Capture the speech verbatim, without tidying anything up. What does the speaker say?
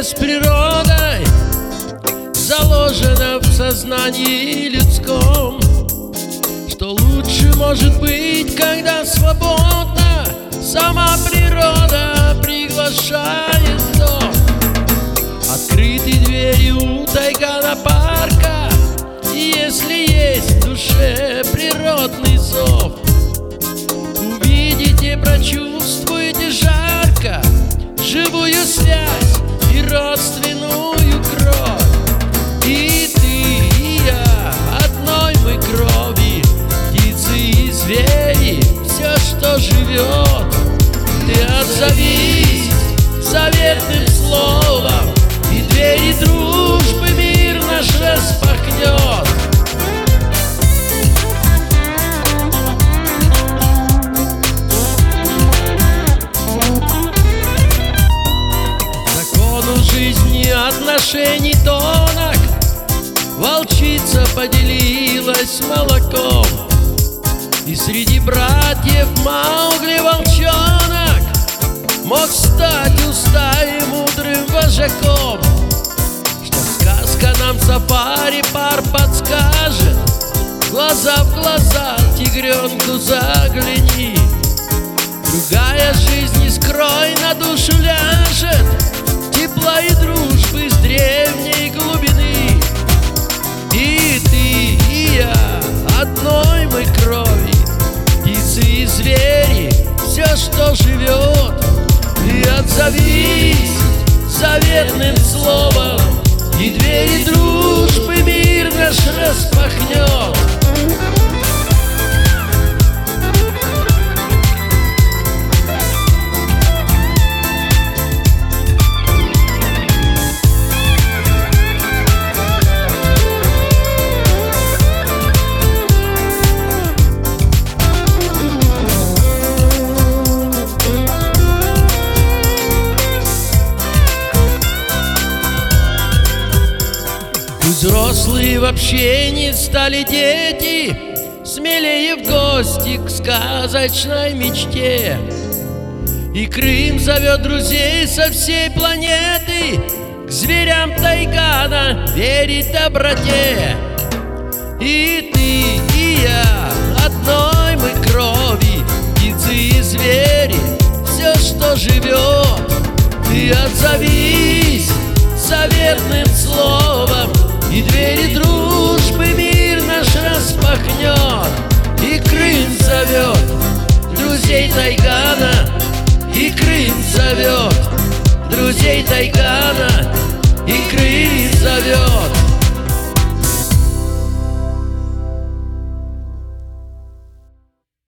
с природой заложено в сознании людском, что лучше может быть, когда свободно сама природа приглашает в дом. Открыты двери у Тайгана парка, и если есть в душе природный зов, увидите, прочувствуете жарко живую связь и родственную кровь. И ты, и я одной мы крови, птицы и звери, все, что живет. Ты отзовись заветным словом, и двери дружбы мир наш распахнет. Закону жизни отношений тонок волчица поделилась молоком, и среди братьев Маугли волчонок мог стать уста и мудрым вожаком. Что сказка нам сафари пар подскажет, глаза в глаза тигренку загляни. Другая жизнь не скрой, на душу ляжет тепла и дружбы с древней глубины. И ты, и я одной мы крови, птицы и звери, все, что живет. И отзовись заветным словом, и двери дружбы мир наш распахнет. Взрослые в общении стали дети, смелее в гости к сказочной мечте. И Крым зовет друзей со всей планеты к зверям Тайгана верить доброте. И ты, и я одной мы крови, птицы и звери, все, что живет. Ты отзовись заветным словом, и двери дружбы мир наш распахнет. И Крым зовет друзей Тайгана, и Крым зовет друзей Тайгана, и Крым зовет.